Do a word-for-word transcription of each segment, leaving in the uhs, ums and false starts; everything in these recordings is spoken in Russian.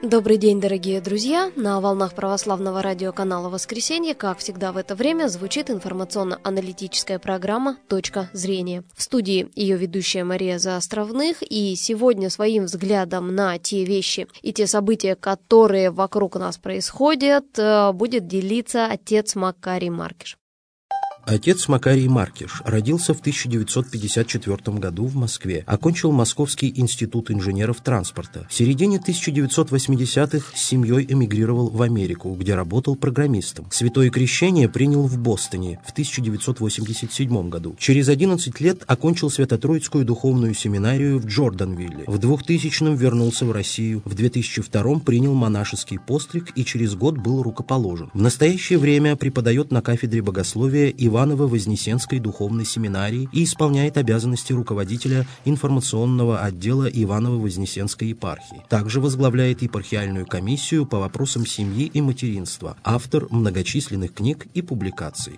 Добрый день, дорогие друзья! На волнах православного радиоканала «Воскресенье», как всегда в это время, звучит информационно-аналитическая программа «Точка зрения». В студии ее ведущая Мария Заостровных, и сегодня своим взглядом на те вещи и те события, которые вокруг нас происходят, будет делиться отец Макарий Маркиш. Отец Макарий Маркиш родился в тысяча девятьсот пятьдесят четвёртом году в Москве, окончил Московский институт инженеров транспорта. В середине тысяча девятьсот восьмидесятых с семьей эмигрировал в Америку, где работал программистом. Святое крещение принял в Бостоне в тысяча девятьсот восемьдесят седьмом году. Через одиннадцать лет окончил Свято-Троицкую духовную семинарию в Джорданвилле. В двухтысячном вернулся в Россию. В две тысячи втором принял монашеский постриг и через год был рукоположен. В настоящее время преподает на кафедре богословия и Иваново-Вознесенской духовной семинарии и исполняет обязанности руководителя информационного отдела Иваново-Вознесенской епархии. Также возглавляет епархиальную комиссию по вопросам семьи и материнства, автор многочисленных книг и публикаций.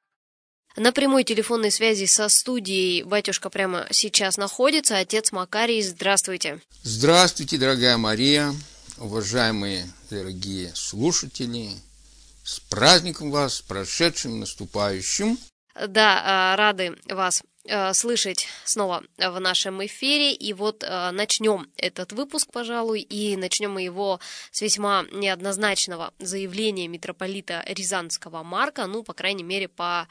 На прямой телефонной связи со студией батюшка прямо сейчас находится. Отец Макарий, здравствуйте. Здравствуйте, дорогая Мария, уважаемые дорогие слушатели. С праздником вас, с прошедшим, наступающим. Да, рады вас слышать снова в нашем эфире. И вот начнем этот выпуск, пожалуй, и начнем мы его с весьма неоднозначного заявления митрополита Рязанского Марка, ну, по крайней мере, по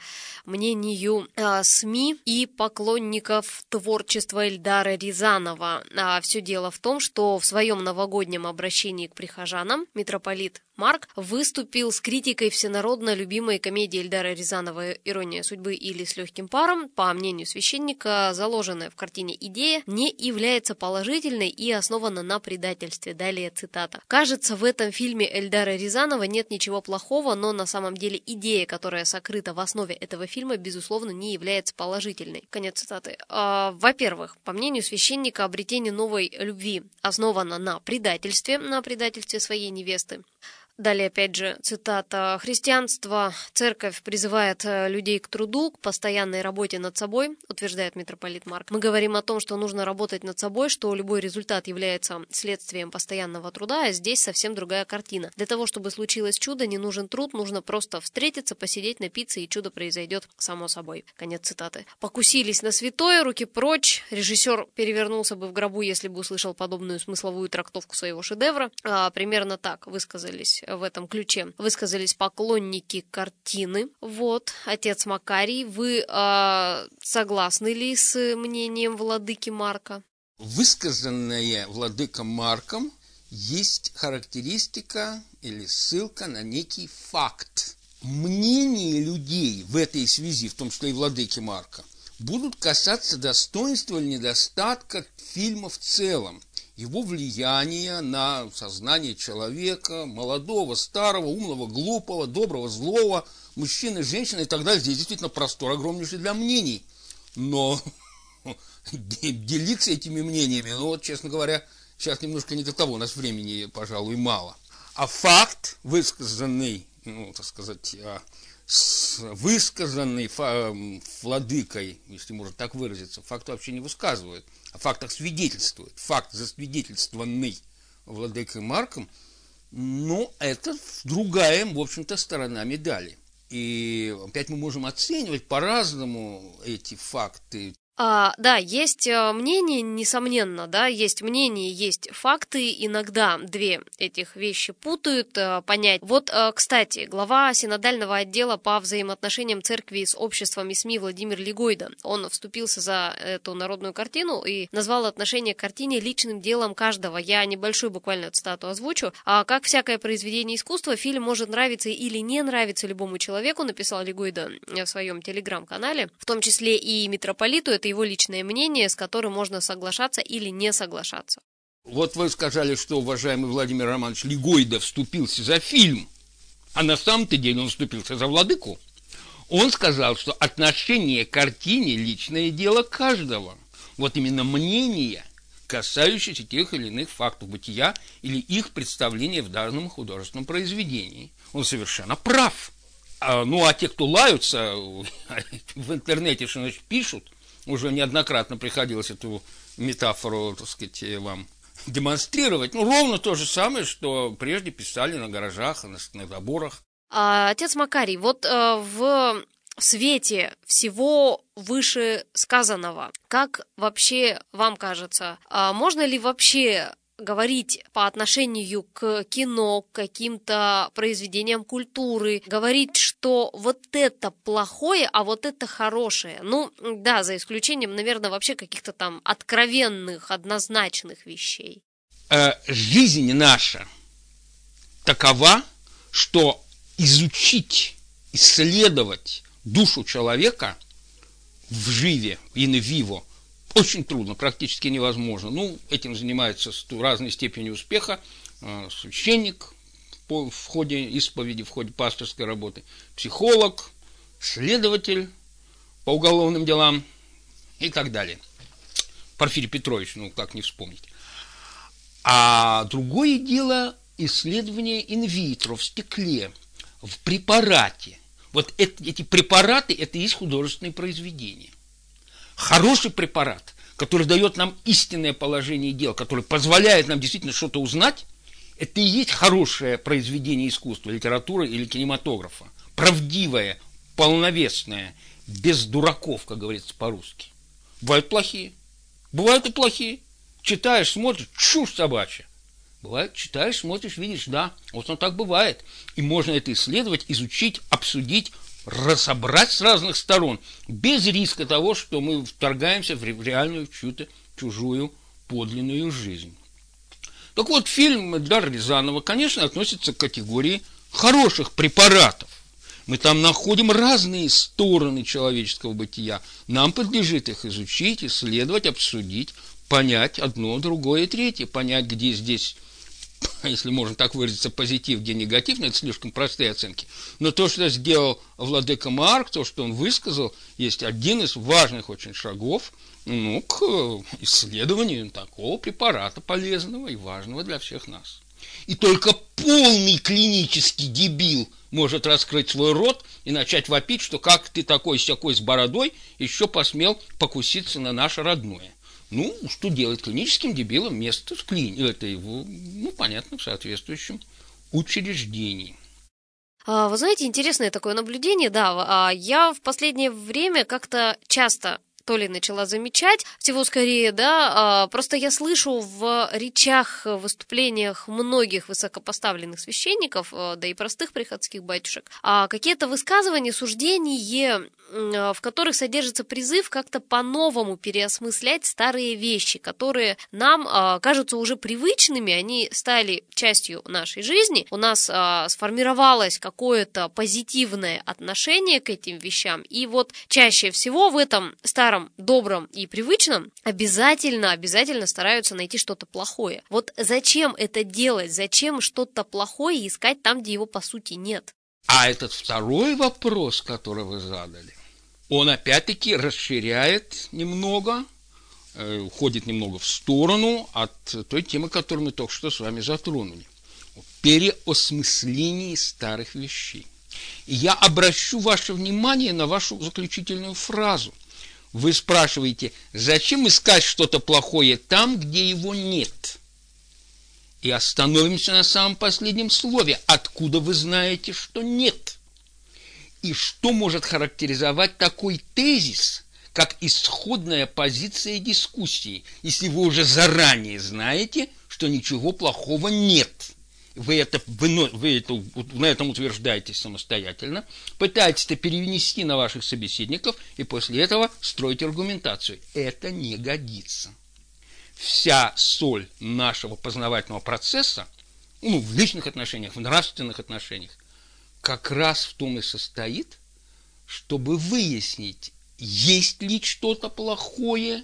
мнению СМИ и поклонников творчества Эльдара Рязанова. Все дело в том, что в своем новогоднем обращении к прихожанам митрополит Марк выступил с критикой всенародно любимой комедии Эльдара Рязанова «Ирония судьбы» или «С легким паром». По мнению священника, заложенная в картине идея не является положительной и основана на предательстве. Далее цитата. «Кажется, в этом фильме Эльдара Рязанова нет ничего плохого, но на самом деле идея, которая сокрыта в основе этого фильма, безусловно, не является положительной». Конец цитаты. А, во-первых, по мнению священника, обретение новой любви основано на предательстве, на предательстве своей невесты. Далее, опять же, цитата. «Христианство, церковь призывает людей к труду, к постоянной работе над собой», утверждает митрополит Марк. «Мы говорим о том, что нужно работать над собой, что любой результат является следствием постоянного труда, а здесь совсем другая картина. Для того, чтобы случилось чудо, не нужен труд, нужно просто встретиться, посидеть, напиться, и чудо произойдет само собой». Конец цитаты. «Покусились на святое, руки прочь». Режиссер перевернулся бы в гробу, если бы услышал подобную смысловую трактовку своего шедевра. А, примерно так высказались в этом ключе высказались поклонники картины. Вот, отец Макарий, вы э, согласны ли с мнением владыки Марка? Высказанное владыком Марком есть характеристика или ссылка на некий факт. Мнения людей в этой связи, в том числе и владыки Марка, будут касаться достоинства или недостатка фильма в целом, его влияние на сознание человека, молодого, старого, умного, глупого, доброго, злого, мужчины, женщины и так далее. Здесь действительно простор огромнейший для мнений. Но делиться этими мнениями, ну вот, честно говоря, сейчас немножко не до того, у нас времени, пожалуй, мало. А факт, высказанный, ну, так сказать, высказанный владыкой, если можно так выразиться, факт вообще не высказывает, о фактах свидетельствует. Факт, засвидетельствованный владыкой Марком, но это другая, в общем-то, сторона медали. И опять мы можем оценивать по-разному эти факты. А, да, есть мнение, несомненно, да, есть мнение, есть факты, иногда две этих вещи путают, понять. Вот, кстати, глава синодального отдела по взаимоотношениям церкви с обществом и СМИ Владимир Лигойда, он вступился за эту народную картину и назвал отношение к картине личным делом каждого. Я небольшую буквально цитату озвучу. А как всякое произведение искусства, фильм может нравиться или не нравиться любому человеку, написал Лигойда в своем телеграм-канале, в том числе и митрополиту. Это его личное мнение, с которым можно соглашаться или не соглашаться. Вот вы сказали, что уважаемый Владимир Романович Лигойда вступился за фильм, а на самом-то деле он вступился за владыку. Он сказал, что отношение к картине – личное дело каждого. Вот именно мнение, касающееся тех или иных фактов бытия или их представления в данном художественном произведении. Он совершенно прав. А, ну, а те, кто лаются в интернете, что значит, пишут, уже неоднократно приходилось эту метафору, так сказать, вам демонстрировать. Ну, ровно то же самое, что прежде писали на гаражах, на, на заборах. А, отец Макарий, вот а, в свете всего вышесказанного, как вообще вам кажется, а можно ли вообще говорить по отношению к кино, к каким-то произведениям культуры, говорить, что вот это плохое, а вот это хорошее? Ну, да, за исключением, наверное, вообще каких-то там откровенных, однозначных вещей. Э, жизнь наша такова, что изучить, исследовать душу человека в живе, in vivo, очень трудно, практически невозможно. Ну, этим занимается с разной степенью успеха э, священник по, в ходе исповеди, в ходе пасторской работы, психолог, следователь по уголовным делам и так далее. Порфирий Петрович, ну, как не вспомнить. А другое дело исследование инвитро в стекле, в препарате. Вот это, эти препараты, это и есть художественные произведения. Хороший препарат, который дает нам истинное положение дел, который позволяет нам действительно что-то узнать, это и есть хорошее произведение искусства, литературы или кинематографа. Правдивое, полновесное, без дураков, как говорится по-русски. Бывают плохие. Бывают и плохие. Читаешь, смотришь, чушь собачья. Бывает, читаешь, смотришь, видишь, да, вот оно так бывает. И можно это исследовать, изучить, обсудить, разобрать с разных сторон, без риска того, что мы вторгаемся в реальную чью-то чужую подлинную жизнь. Так вот, фильм Эльдара Рязанова, конечно, относится к категории хороших препаратов. Мы там находим разные стороны человеческого бытия. Нам подлежит их изучить, исследовать, обсудить, понять одно, другое и третье, понять, где здесь, если можно так выразиться, позитив, где негатив, но это слишком простые оценки. Но то, что сделал владыка Марк, то, что он высказал, есть один из важных очень шагов, ну, к исследованию такого препарата полезного и важного для всех нас. И только полный клинический дебил может раскрыть свой рот и начать вопить, что как ты такой-сякой с бородой еще посмел покуситься на наше родное. Ну, что делать клиническим дебилом место в клинике, это его, ну, понятно, в соответствующем учреждении. Вы знаете, интересное такое наблюдение, да, я в последнее время как-то часто то ли начала замечать, всего скорее, да, просто я слышу в речах, выступлениях многих высокопоставленных священников, да и простых приходских батюшек, какие-то высказывания, суждения, в которых содержится призыв как-то по-новому переосмыслять старые вещи, которые нам кажутся уже привычными, они стали частью нашей жизни, у нас сформировалось какое-то позитивное отношение к этим вещам, и вот чаще всего в этом старом добром и привычном обязательно, обязательно стараются найти что-то плохое. Вот зачем это делать? Зачем что-то плохое искать там, где его по сути нет? А этот второй вопрос, который вы задали, он опять-таки расширяет немного, э, уходит немного в сторону от той темы, которую мы только что с вами затронули. Переосмысление старых вещей. И я обращу ваше внимание на вашу заключительную фразу. Вы спрашиваете, зачем искать что-то плохое там, где его нет? И остановимся на самом последнем слове. Откуда вы знаете, что нет? И что может характеризовать такой тезис, как исходная позиция дискуссии, если вы уже заранее знаете, что ничего плохого нет? Вы это, вы, вы это на этом утверждаетесь самостоятельно, пытаетесь это перенести на ваших собеседников и после этого строите аргументацию. Это не годится. Вся соль нашего познавательного процесса, ну, в личных отношениях, в нравственных отношениях, как раз в том и состоит, чтобы выяснить, есть ли что-то плохое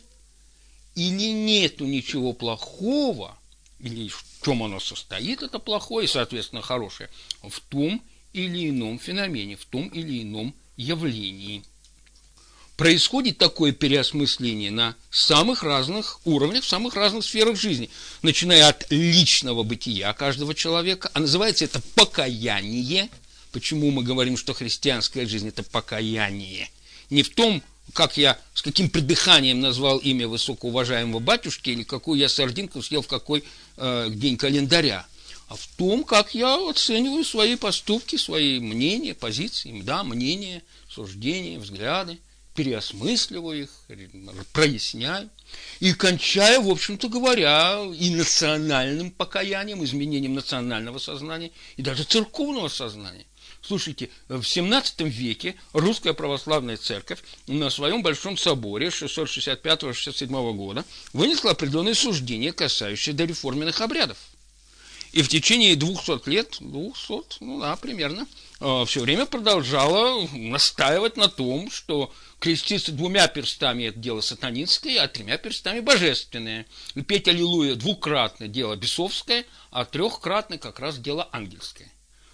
или нету ничего плохого, или в чем оно состоит, это плохое и, соответственно, хорошее, в том или ином феномене, в том или ином явлении. Происходит такое переосмысление на самых разных уровнях, в самых разных сферах жизни, начиная от личного бытия каждого человека, а называется это покаяние. Почему мы говорим, что христианская жизнь – это покаяние? Не в том как я, с каким придыханием назвал имя высокоуважаемого батюшки, или какую я сардинку съел в какой э, день календаря, а в том, как я оцениваю свои поступки, свои мнения, позиции, да, мнения, суждения, взгляды, переосмысливаю их, проясняю, и кончаю, в общем-то говоря, и национальным покаянием, изменением национального сознания, и даже церковного сознания. Слушайте, в семнадцатом веке Русская Православная Церковь на своем Большом соборе шестьсот шестьдесят пятого — шестьдесят седьмого года вынесла определенные суждения, касающиеся дореформенных обрядов. И в течение двухсот лет, двухсот, ну да, примерно, все время продолжала настаивать на том, что креститься двумя перстами – это дело сатанинское, а тремя перстами – божественное. И петь аллилуйя двукратно – дело бесовское, а трехкратно – как раз дело ангельское.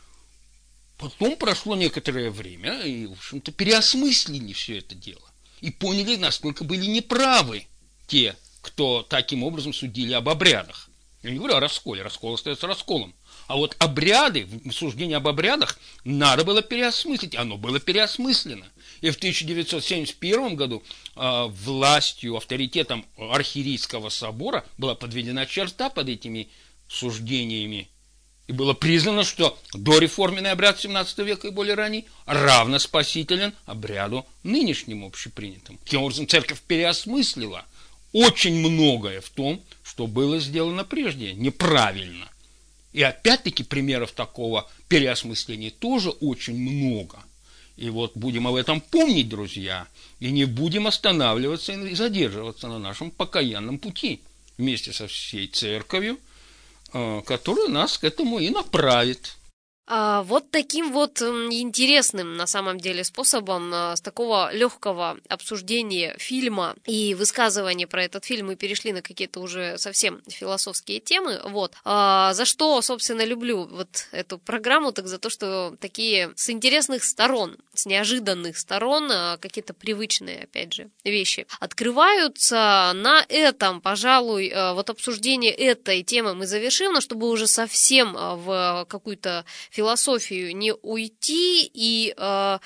Потом прошло некоторое время, и, в общем-то, переосмыслили все это дело. И поняли, насколько были неправы те, кто таким образом судили об обрядах. Я не говорю о расколе, раскол остается расколом. А вот обряды, суждение об обрядах надо было переосмыслить. Оно было переосмыслено. И в тысяча девятьсот семьдесят первом году э, властью, авторитетом Архиерейского собора была подведена черта под этими суждениями. И было признано, что дореформенный обряд семнадцатого века и более ранний равно спасителен обряду нынешнему общепринятому. Таким образом, церковь переосмыслила очень многое в том, что было сделано прежде неправильно. И опять-таки примеров такого переосмысления тоже очень много. И вот будем об этом помнить, друзья, и не будем останавливаться и задерживаться на нашем покаянном пути вместе со всей церковью, которая нас к этому и направит. А вот таким вот интересным, на самом деле, способом, с такого легкого обсуждения фильма и высказывания про этот фильм мы перешли на какие-то уже совсем философские темы. Вот. А за что, собственно, люблю вот эту программу, так за то, что такие с интересных сторон, с неожиданных сторон, какие-то привычные, опять же, вещи открываются. На этом, пожалуй, вот обсуждение этой темы мы завершим, но чтобы уже совсем в какую-то философию не уйти, и э,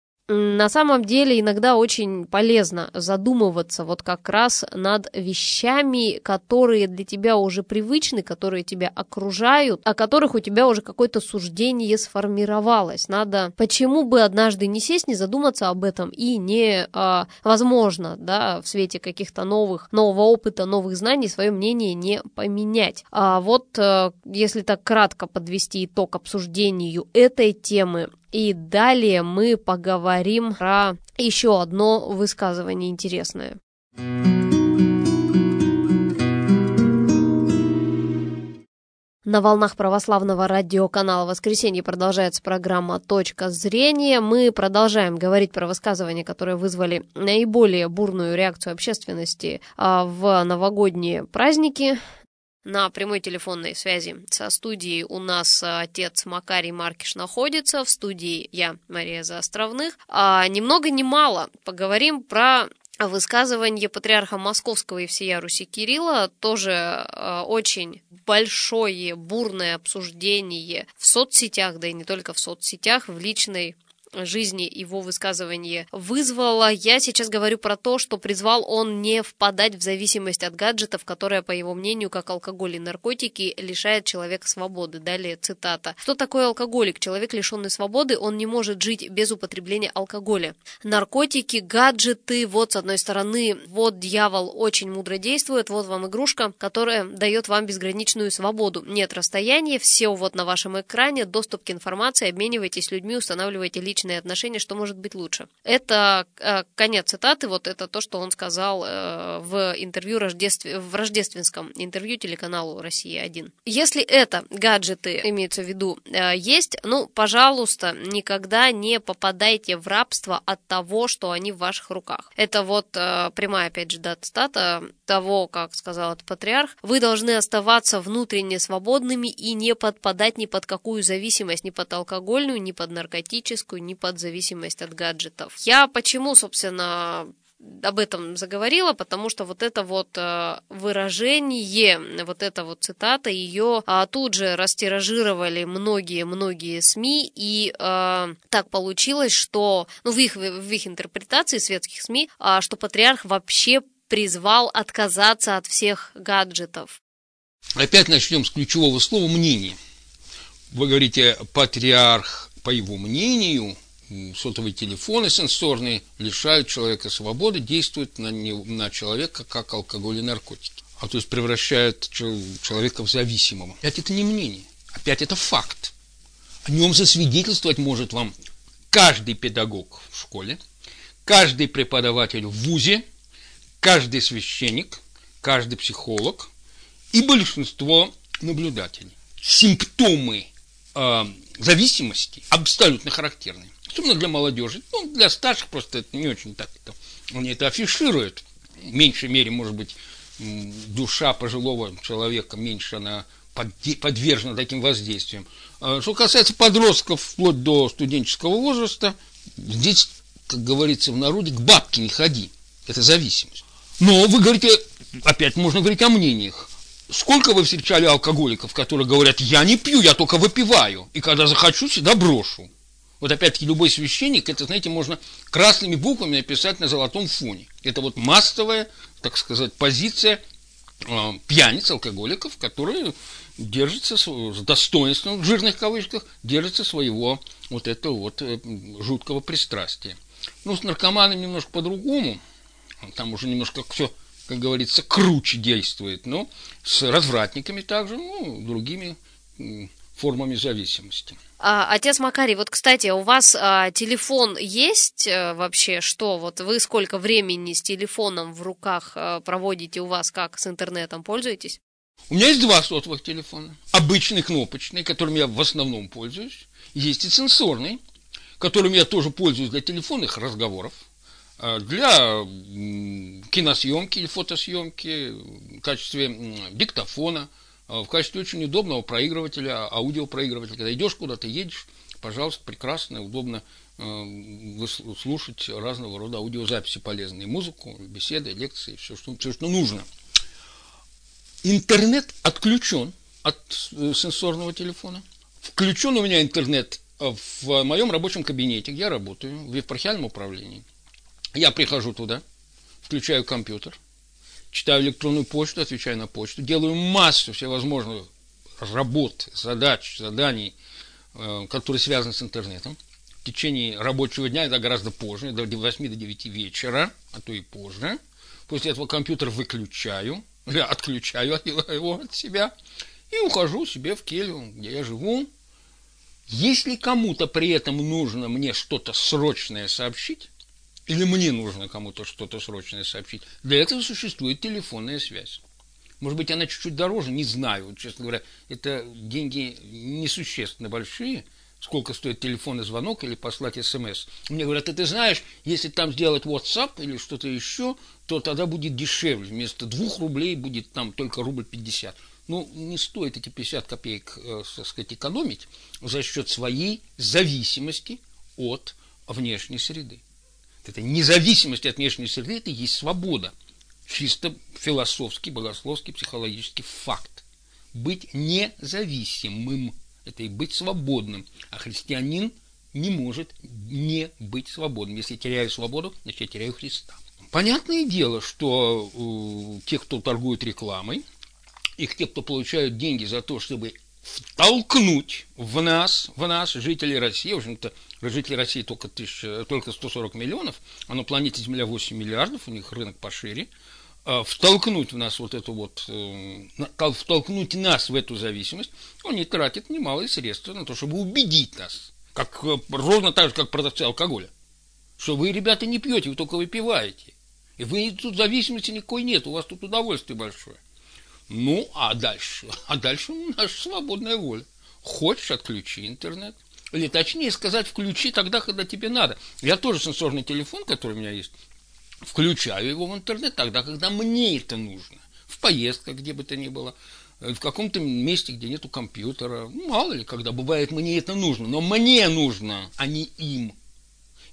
на самом деле иногда очень полезно задумываться вот как раз над вещами, которые для тебя уже привычны, которые тебя окружают, о которых у тебя уже какое-то суждение сформировалось. Надо, почему бы однажды не сесть, не задуматься об этом и не, э, возможно, да, в свете каких-то новых, нового опыта, новых знаний свое мнение не поменять. А вот э, если так кратко подвести итог обсуждению этой темы, и далее мы поговорим про еще одно высказывание интересное. На волнах православного радиоканала «Воскресенье» продолжается программа «Точка зрения». Мы продолжаем говорить про высказывания, которые вызвали наиболее бурную реакцию общественности в новогодние праздники. На прямой телефонной связи со студией у нас отец Макарий Маркиш находится, в студии я, Мария Заостровных. А ни много ни мало поговорим про высказывание патриарха Московского и всея Руси Кирилла, тоже э, очень большое, бурное обсуждение в соцсетях, да и не только в соцсетях, в личной жизни его высказывание вызвало. Я сейчас говорю про то, что призвал он не впадать в зависимость от гаджетов, которая, по его мнению, как алкоголь и наркотики, лишает человека свободы. Далее цитата. Что такое алкоголик? Человек, лишенный свободы, он не может жить без употребления алкоголя. Наркотики, гаджеты, вот с одной стороны, вот дьявол очень мудро действует, вот вам игрушка, которая дает вам безграничную свободу. Нет расстояния, все вот на вашем экране, доступ к информации, обменивайтесь с людьми, устанавливайте личные отношения, что может быть лучше. Это э, конец цитаты, вот это то, что он сказал э, в интервью рождеств... в рождественском интервью телеканалу «Россия один». Если это гаджеты, имеется в виду, э, есть, ну, пожалуйста, никогда не попадайте в рабство от того, что они в ваших руках. Это вот э, прямая, опять же, да, цитата того, как сказал этот патриарх. Вы должны оставаться внутренне свободными и не подпадать ни под какую зависимость, ни под алкогольную, ни под наркотическую, ни под зависимость от гаджетов. Я почему, собственно, об этом заговорила, потому что вот это вот выражение, вот эта вот цитата, ее тут же растиражировали многие-многие СМИ, и э, так получилось, что, ну, в их, в их интерпретации светских СМИ, что патриарх вообще призвал отказаться от всех гаджетов. Опять начнем с ключевого слова «мнение». Вы говорите, патриарх, по его мнению, сотовые телефоны сенсорные лишают человека свободы, действуют на, не, на человека как алкоголь и наркотики. А то есть превращают человека в зависимого. Опять это не мнение, опять это факт. О нем засвидетельствовать может вам каждый педагог в школе, каждый преподаватель в вузе, каждый священник, каждый психолог и большинство наблюдателей. Симптомы э, зависимости абсолютно характерны. Особенно для молодежи. Ну, для старших просто это не очень так. Это, они это афишируют. В меньшей мере, может быть, душа пожилого человека меньше она подвержена таким воздействиям. Что касается подростков вплоть до студенческого возраста, здесь, как говорится в народе, к бабке не ходи. Это зависимость. Но вы говорите, опять можно говорить о мнениях. Сколько вы встречали алкоголиков, которые говорят, я не пью, я только выпиваю, и когда захочу, всегда брошу. Вот опять-таки любой священник, это, знаете, можно красными буквами написать на золотом фоне. Это вот массовая, так сказать, позиция э, пьяниц, алкоголиков, которые держатся с достоинством, в жирных кавычках, держатся своего вот этого вот э, жуткого пристрастия. Ну, с наркоманами немножко по-другому, там уже немножко все, как говорится, круче действует, но с развратниками также, ну, другими э, формами зависимости. А, отец Макарий, вот, кстати, у вас а, телефон есть а, вообще? Что? Вот вы сколько времени с телефоном в руках а, проводите у вас? Как с интернетом пользуетесь? У меня есть два сотовых телефона. Обычный кнопочный, которым я в основном пользуюсь. Есть и сенсорный, которым я тоже пользуюсь для телефонных разговоров, для киносъемки или фотосъемки, в качестве диктофона, в качестве очень удобного проигрывателя, аудиопроигрывателя. Когда идешь куда-то, едешь, пожалуйста, прекрасно, удобно э, слушать разного рода аудиозаписи полезные, музыку, беседы, лекции, все, что, все, что нужно. Интернет отключен от сенсорного телефона. Включен у меня интернет в моем рабочем кабинете, где я работаю, в епархиальном управлении. Я прихожу туда, включаю компьютер, читаю электронную почту, отвечаю на почту, делаю массу всевозможных работ, задач, заданий, которые связаны с интернетом. В течение рабочего дня, это гораздо позже, до восьми до девяти вечера, а то и позже. После этого компьютер выключаю, я отключаю его от себя и ухожу себе в келью, где я живу. Если кому-то при этом нужно мне что-то срочное сообщить, или мне нужно кому-то что-то срочное сообщить, для этого существует телефонная связь. Может быть, она чуть-чуть дороже, не знаю. Честно говоря, это деньги несущественно большие. Сколько стоит телефонный звонок или послать смс. Мне говорят, ты знаешь, если там сделать WhatsApp или что-то еще, то тогда будет дешевле. Вместо двух рублей будет там только рубль пятьдесят. Ну, не стоит эти пятьдесят копеек, так сказать, экономить за счет своей зависимости от внешней среды. Это независимость от внешней среды, это и есть свобода. Чисто философский, богословский, психологический факт. Быть независимым – это и быть свободным. А христианин не может не быть свободным. Если я теряю свободу, значит, я теряю Христа. Понятное дело, что э, те, кто торгует рекламой, и те, кто получают деньги за то, чтобы втолкнуть в нас, в нас, жителей России, в общем-то, жители России только, тысяча, только сто сорок миллионов, а на планете Земля восемь миллиардов, у них рынок пошире, втолкнуть в нас вот эту вот, втолкнуть нас в эту зависимость, они тратят немалые средства на то, чтобы убедить нас, как, ровно так же, как продавцы алкоголя, что вы, ребята, не пьете, вы только выпиваете, и вы тут зависимости никакой нет, у вас тут удовольствие большое. Ну, а дальше? А дальше наша свободная воля. Хочешь, отключи интернет. Или точнее сказать, включи тогда, когда тебе надо. Я тоже сенсорный телефон, который у меня есть, включаю его в интернет тогда, когда мне это нужно. В поездках, где бы то ни было, в каком-то месте, где нету компьютера. Ну, мало ли, когда бывает, мне это нужно. Но мне нужно, а не им.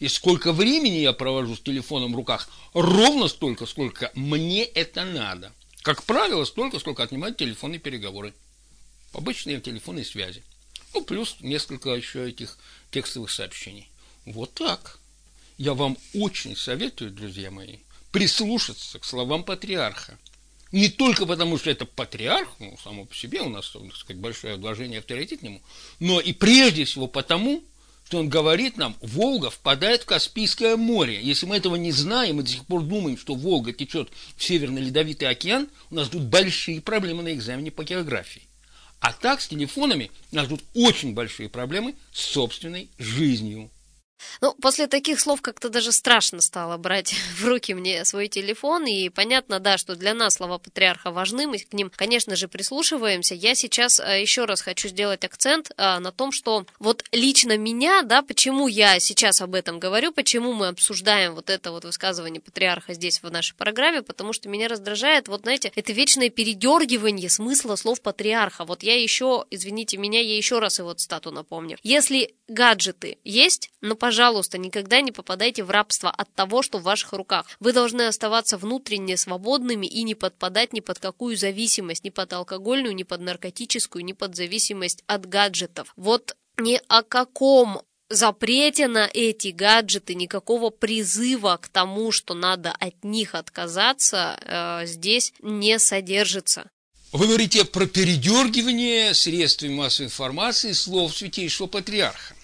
И сколько времени я провожу с телефоном в руках? Ровно столько, сколько мне это надо. Как правило, столько, сколько отнимают телефонные переговоры. Обычные телефонные связи. Ну, плюс несколько еще этих текстовых сообщений. Вот так. Я вам очень советую, друзья мои, прислушаться к словам патриарха. Не только потому, что это патриарх, ну, само по себе у нас, так сказать, большое вложение, авторитет к нему, но и прежде всего потому, что он говорит нам, Волга впадает в Каспийское море. Если мы этого не знаем и до сих пор думаем, что Волга течет в Северный Ледовитый океан, у нас тут большие проблемы на экзамене по географии. А так, с телефонами у нас тут очень большие проблемы с собственной жизнью. Ну, после таких слов как-то даже страшно стало брать в руки мне свой телефон, и понятно, да, что для нас слова патриарха важны, мы к ним, конечно же, прислушиваемся. Я сейчас еще раз хочу сделать акцент на том, что вот лично меня, да, почему я сейчас об этом говорю, почему мы обсуждаем вот это вот высказывание патриарха здесь в нашей программе, потому что меня раздражает, вот знаете, это вечное передергивание смысла слов патриарха. Вот я еще, извините меня, я еще раз его цитату напомню. Если гаджеты есть, но, пожалуйста, никогда не попадайте в рабство от того, что в ваших руках. Вы должны оставаться внутренне свободными и не подпадать ни под какую зависимость, ни под алкогольную, ни под наркотическую, ни под зависимость от гаджетов. Вот ни о каком запрете на эти гаджеты, никакого призыва к тому, что надо от них отказаться, э, здесь не содержится. Вы говорите про передергивание средствами массовой информации слов Святейшего Патриарха.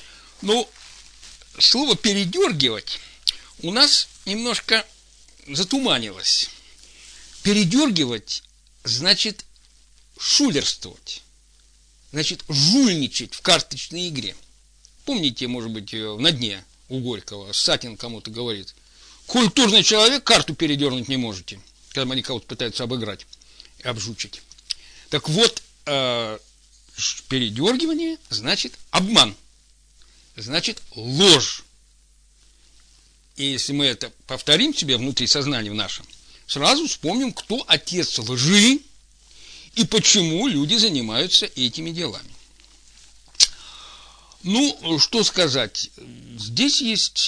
Ну, слово «передергивать» у нас немножко затуманилось. Передергивать значит шулерствовать, значит жульничать в карточной игре. Помните, может быть, на дне у Горького Сатин кому-то говорит: культурный человек, карту передернуть не можете, когда они кого-то пытаются обыграть и обжучить. Так вот, э, передергивание значит обман. Значит ложь. И если мы это повторим себе внутри сознания в нашем, сразу вспомним, кто отец лжи и почему люди занимаются этими делами. Ну, что сказать. Здесь есть,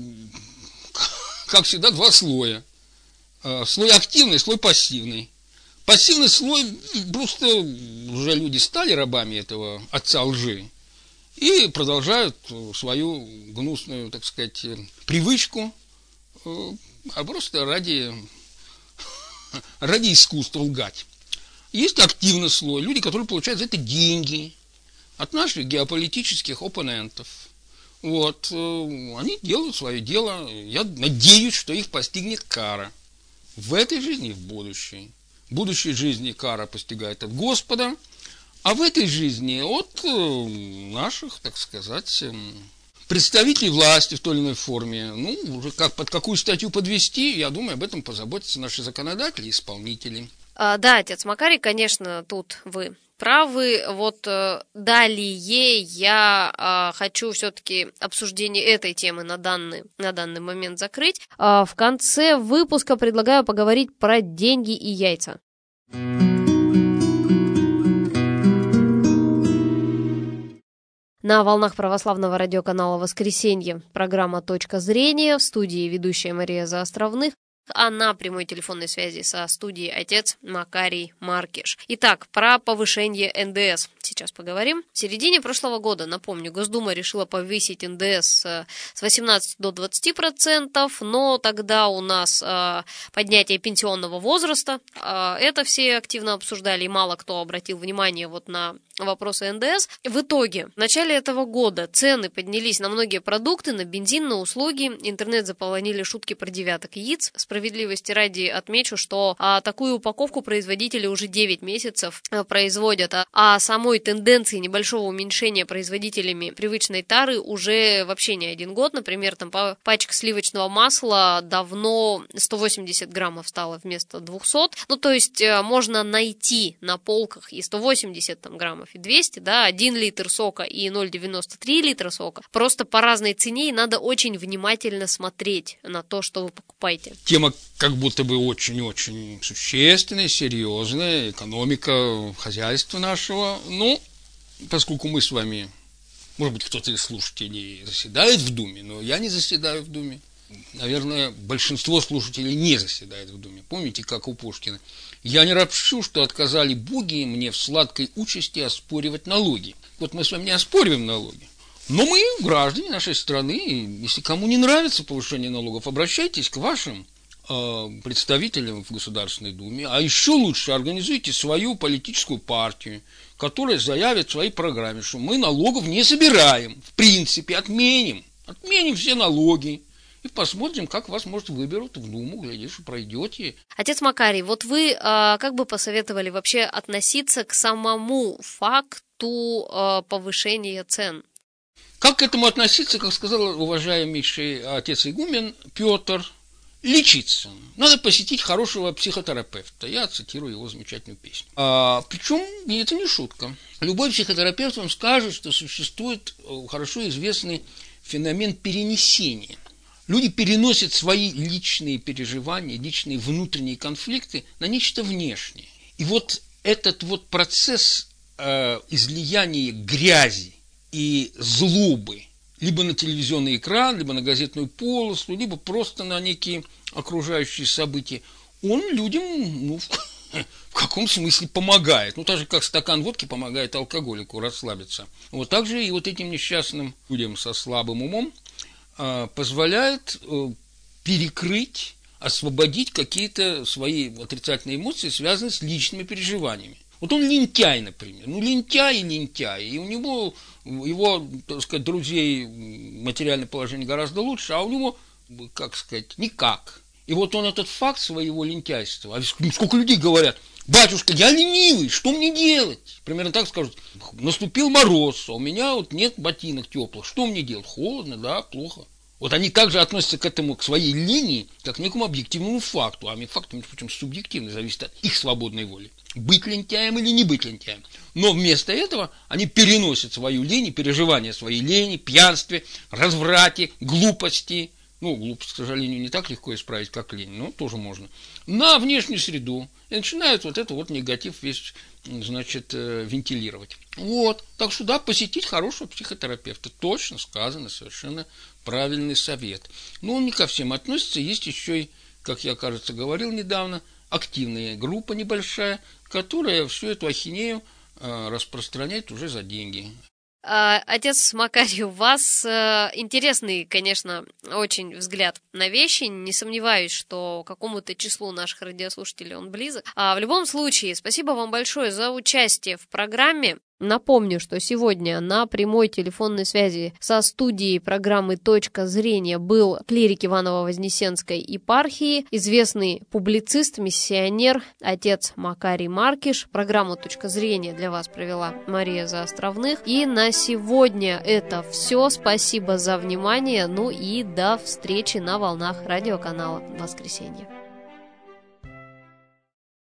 как всегда, два слоя. Слой активный, слой пассивный. Пассивный слой, просто уже люди стали рабами этого отца лжи и продолжают свою гнусную, так сказать, привычку, а просто ради, ради искусства лгать. Есть активный слой, люди, которые получают за это деньги от наших геополитических оппонентов. Вот, они делают свое дело, я надеюсь, что их постигнет кара в этой жизни и в будущей. В будущей жизни кара постигает от Господа, а в этой жизни от наших, так сказать, представителей власти в той или иной форме. Ну, уже как, под какую статью подвести, я думаю, об этом позаботятся наши законодатели и исполнители. А, да, отец Макарий, конечно, тут вы правы. Вот э, далее я э, хочу все-таки обсуждение этой темы на данный, на данный момент закрыть. А в конце выпуска предлагаю поговорить про деньги и яйца. На волнах православного радиоканала «Воскресенье» программа «Точка зрения», в студии ведущая Мария Заостровных, а на прямой телефонной связи со студией отец Макарий Маркиш. Итак, про повышение эн дэ эс сейчас поговорим. В середине прошлого года, напомню, Госдума решила повысить эн дэ эс с восемнадцати до двадцати процентов, но тогда у нас э, поднятие пенсионного возраста. Э, это все активно обсуждали, и мало кто обратил внимание вот на вопросы эн дэ эс. В итоге, в начале этого года цены поднялись на многие продукты, на бензин, на услуги. Интернет заполонили шутки про девяток яиц. Справедливости ради отмечу, что а, такую упаковку производители уже девять месяцев а, производят, а, а самой тенденции небольшого уменьшения производителями привычной тары уже вообще не один год. Например, там пачка сливочного масла давно сто восемьдесят граммов стала вместо двухсот. Ну, то есть а, можно найти на полках и сто восемьдесят там, граммов, и двести, да, один литр сока и ноль целых девяносто три литра сока. Просто по разной цене, и надо очень внимательно смотреть на то, что вы покупаете. Тема как будто бы очень-очень существенная, серьезная, экономика хозяйства нашего. Ну, поскольку мы с вами Может быть, кто-то из слушателей заседает в Думе, но я не заседаю в Думе. Наверное, большинство слушателей не заседает в Думе. Помните, как у Пушкина? Я не ропщу, что отказали боги мне в сладкой участи оспоривать налоги. Вот мы с вами не оспориваем налоги. Но мы, граждане нашей страны, если кому не нравится повышение налогов, обращайтесь к вашим э, представителям в Государственной Думе. А еще лучше организуйте свою политическую партию, которая заявит в своей программе, что мы налогов не собираем. В принципе, отменим. Отменим все налоги. И посмотрим, как вас, может, выберут в Думу, глядишь, пройдете. Отец Макарий, вот вы э, как бы посоветовали вообще относиться к самому факту э, повышения цен? Как к этому относиться, как сказал уважаемейший отец игумен Петр, лечиться. Надо посетить хорошего психотерапевта. Я цитирую его замечательную песню. А, причем это не шутка. Любой психотерапевт вам скажет, что существует хорошо известный феномен перенесения. Люди переносят свои личные переживания, личные внутренние конфликты на нечто внешнее. И вот этот вот процесс э, излияния грязи и злобы либо на телевизионный экран, либо на газетную полосу, либо просто на некие окружающие события, он людям, ну, в каком смысле помогает. Ну, так же, как стакан водки помогает алкоголику расслабиться. Вот так же и вот этим несчастным людям со слабым умом позволяет перекрыть, освободить какие-то свои отрицательные эмоции, связанные с личными переживаниями. Вот он лентяй, например. Ну, лентяй и лентяй. И у него, его, так сказать, друзей материальное положение гораздо лучше, а у него, как сказать, никак. И вот он этот факт своего лентяйства, а сколько людей говорят: батюшка, я ленивый, что мне делать? Примерно так скажут: наступил мороз, а у меня вот нет ботинок теплых, что мне делать? Холодно, да, плохо. Вот они также относятся к этому, к своей лени, как к некому объективному факту. А факт, между прочим, субъективный, зависит от их свободной воли. Быть лентяем или не быть лентяем. Но вместо этого они переносят свою лень, переживания своей лени, пьянстве, разврате, глупости. Ну, глупость, к сожалению, не так легко исправить, как лень, но тоже можно. На внешнюю среду. И начинают вот это вот негатив весь, значит, вентилировать. Вот. Так что, да, посетить хорошего психотерапевта. Точно сказано, совершенно правильный совет. Но он не ко всем относится. Есть еще и, как я, кажется, говорил недавно, активная группа небольшая, которая всю эту ахинею распространяет уже за деньги. Отец Макарий, у вас интересный, конечно, очень взгляд на вещи. Не сомневаюсь, что какому-то числу наших радиослушателей он близок. А в любом случае, спасибо вам большое за участие в программе. Напомню, что сегодня на прямой телефонной связи со студией программы «Точка зрения» был клирик Иваново-Вознесенской епархии, известный публицист, миссионер, отец Макарий Маркиш. Программу «Точка зрения» для вас провела Мария Заостровных. И на сегодня это все. Спасибо за внимание. Ну и до встречи на волнах радиоканала «Воскресенье».